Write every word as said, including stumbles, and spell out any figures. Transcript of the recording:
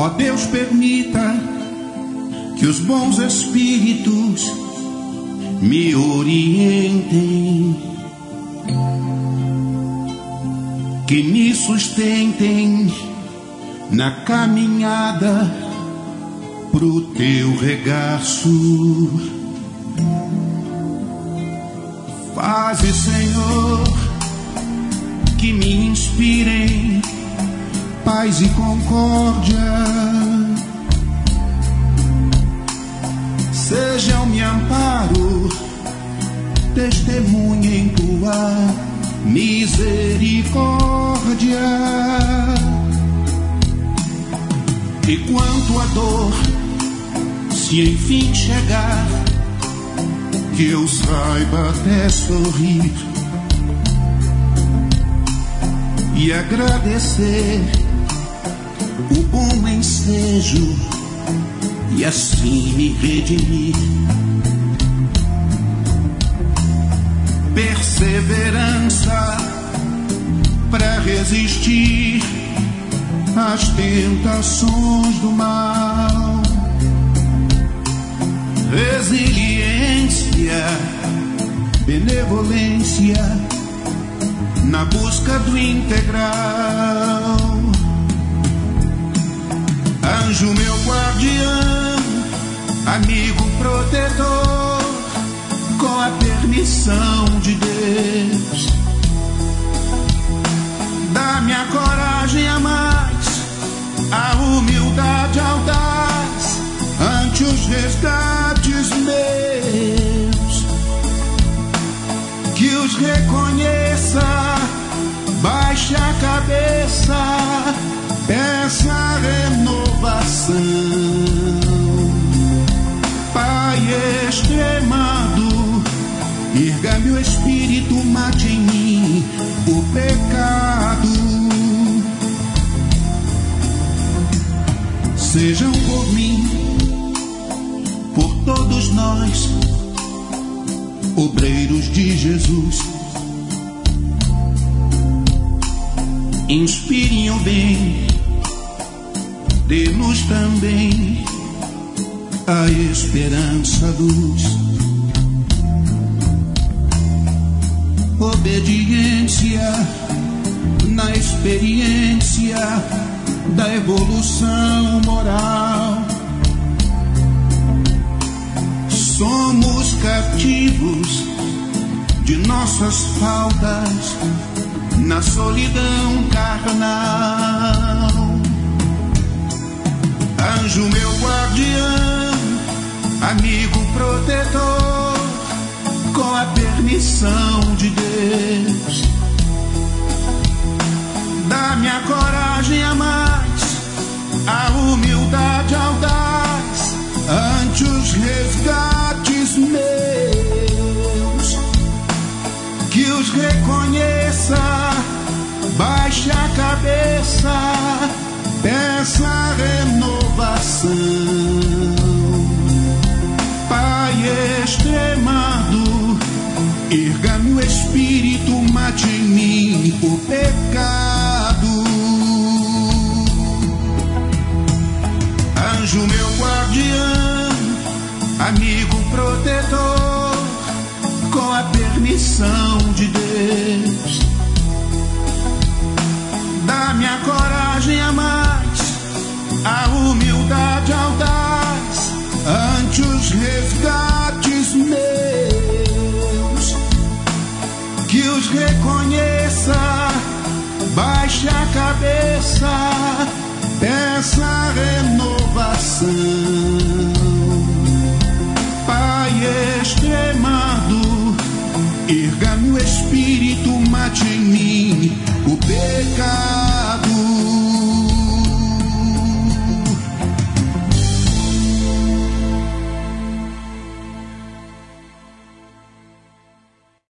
Ó Deus, permita que os bons espíritos me orientem, que me sustentem na caminhada pro teu regaço. Faze, Senhor, que me inspirem paz e concórdia, sejam-me amparo, testemunha em tua misericórdia. E quanto a dor, se enfim chegar, que eu saiba até sorrir e agradecer o bom ensejo e assim me redimir. Perseverança para resistir às tentações do mal, resiliência, benevolência na busca do integral. Anjo meu guardião, amigo protetor, com a permissão de Deus, dá-me a coragem a mais, a humildade audaz ante os resgates meus, que os reconheça, baixe a cabeça, peça a renovação. Pai extremado, erga-me o espírito, mate em mim o pecado. Sejam por mim, por todos nós, obreiros de Jesus, inspirem o bem, dê-nos também a esperança, luz, obediência na experiência da evolução moral. Somos cativos de nossas faltas na solidão carnal. Anjo meu guardião, amigo protetor, com a permissão de Deus, dá-me a coragem a mais, a humildade audaz ante os resgates meus, que os reconheça, baixe a cabeça, peça a renovação. Pai extremado, erga-me o espírito, mate em mim o pecado. Anjo meu guardião, amigo protetor, com a permissão de Deus, dá-me a coragem a mais, a humildade audaz ante os resgates meus, que os reconheça, baixe a cabeça, peça a renovação. Pai extremado, erga-me o espírito, mate em mim